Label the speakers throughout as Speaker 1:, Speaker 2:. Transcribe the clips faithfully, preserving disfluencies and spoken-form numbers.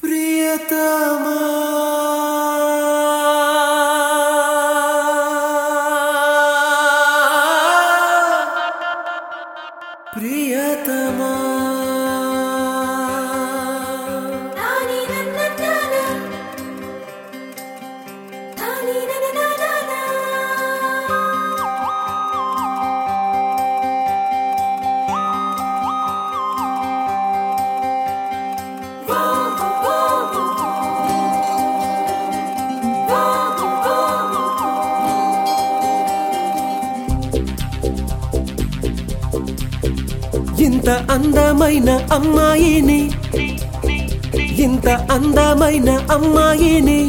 Speaker 1: ప్రియతమా ప్రియతమా ఇంత అందమైన అమ్మాయిని ఇంత అందమైన అమ్మాయిని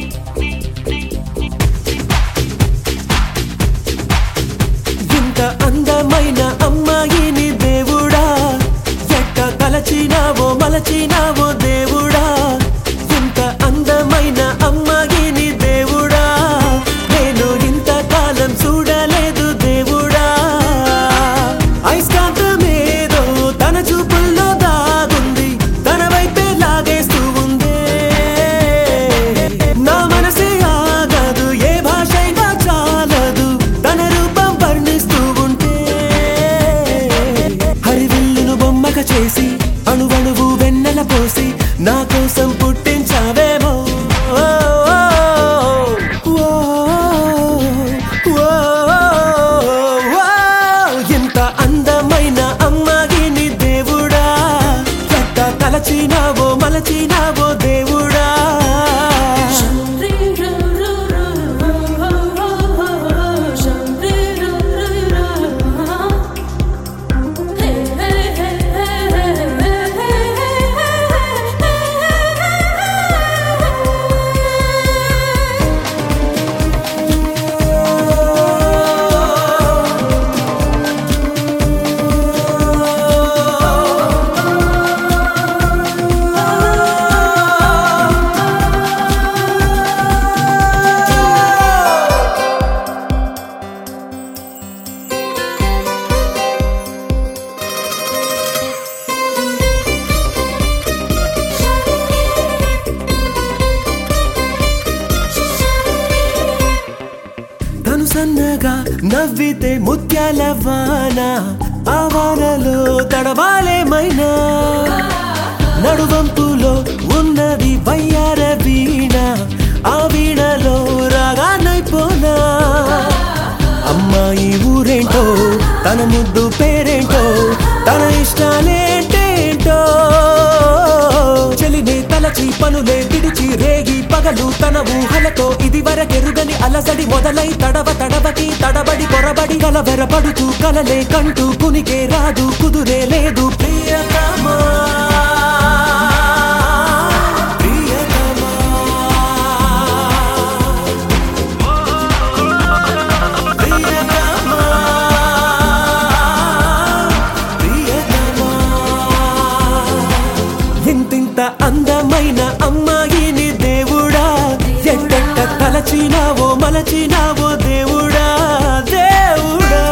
Speaker 1: ఇంత అందమైన అమ్మాయిని దేవుడా ఎట్ట కలచినావో మలచినావో దేవుడా ఇంత అందమైన అమ్మాయిని దేవుడా నేను ఇంతకాలం చూడలేదు దేవుడా ఐస్కాంతమే చూపుల్లో దాగుంది తన వైపే లాగేస్తూ ఉందే నా మనసే ఆగదు ఏ భాషైనా చాలదు తన రూపం వర్ణిస్తూ ఉంటే హరివిల్లును బొమ్మక చేసి అణువణువు వెన్నెల పోసి నా కోసం పుట్టించావేమో ఇంత అందమైన అమ్మాయిని దేవుడా ఎట్ట కలచినావో మలచినావో దేవుడా సన్నగా నవ్వితే ముత్యాల వాన ఆ వానలో తడవాలేమైనా నడువంపులో ఉన్నది వయ్యార వీణ ఆ వీణలో రాగానైపోనా అమ్మాయి ఊరేంటో తన ముద్దు పేరేంటో తన ఇష్టాలేంటేంటో చెలినే తలచి పనులే విడిచి రేగి పగలు తన ఊహలతో ఇది వరకెరుగని అలసడి మొదలై తడవ తడవకి తడబడి పొరబడి కలవెరపడుతూ కలలే కంటూ కునికే రాదు కుదురే లేదు ప్రియతమా ఇంతింత అందమైన అమ్మాయిని దేవుడా ఎట్టెట్ట తలచినావో మలచినావో దేవుడా దేవుడా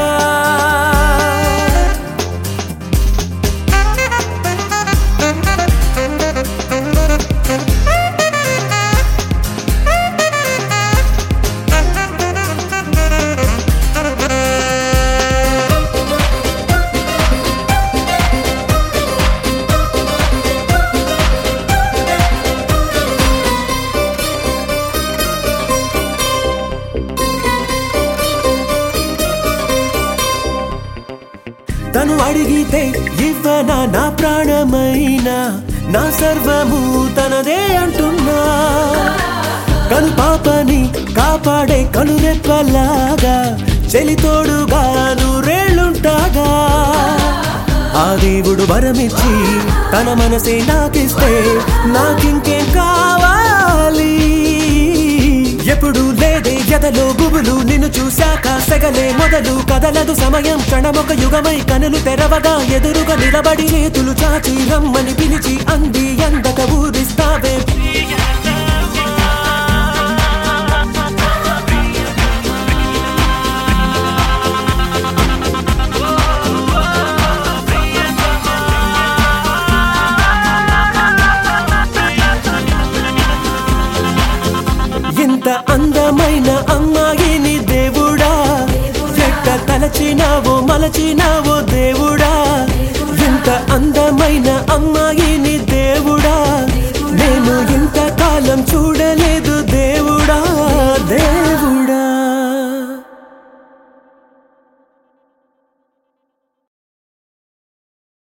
Speaker 1: తను అడిగితే ఇవ్వనా నా ప్రాణమైనా నా సర్వము తనదే అంటున్నా కను పాపని కాపాడే కనురెప్పలాగా చెలితోడుగా నూరేళ్లుంటాగా ఆ దేవుడు వరమిచ్చి తన మనసే నాకిస్తే నాకింకేం కావాలి ఎప్పుడు లేదే ఎదలో గుబులు నిన్ను చూశాక సెగలే మొదలు కదలదు సమయం క్షణమొక యుగమై కనులు తెరవగా ఎదురుగా నిలబడి చేతులు చాచి రమ్మని పిలిచి అంది అందక ఊరిస్తావే అందమైన అమ్మాయిని దేవుడా ఎట్ట తలచినావో మలచినావో దేవుడా ఎంత అందమైన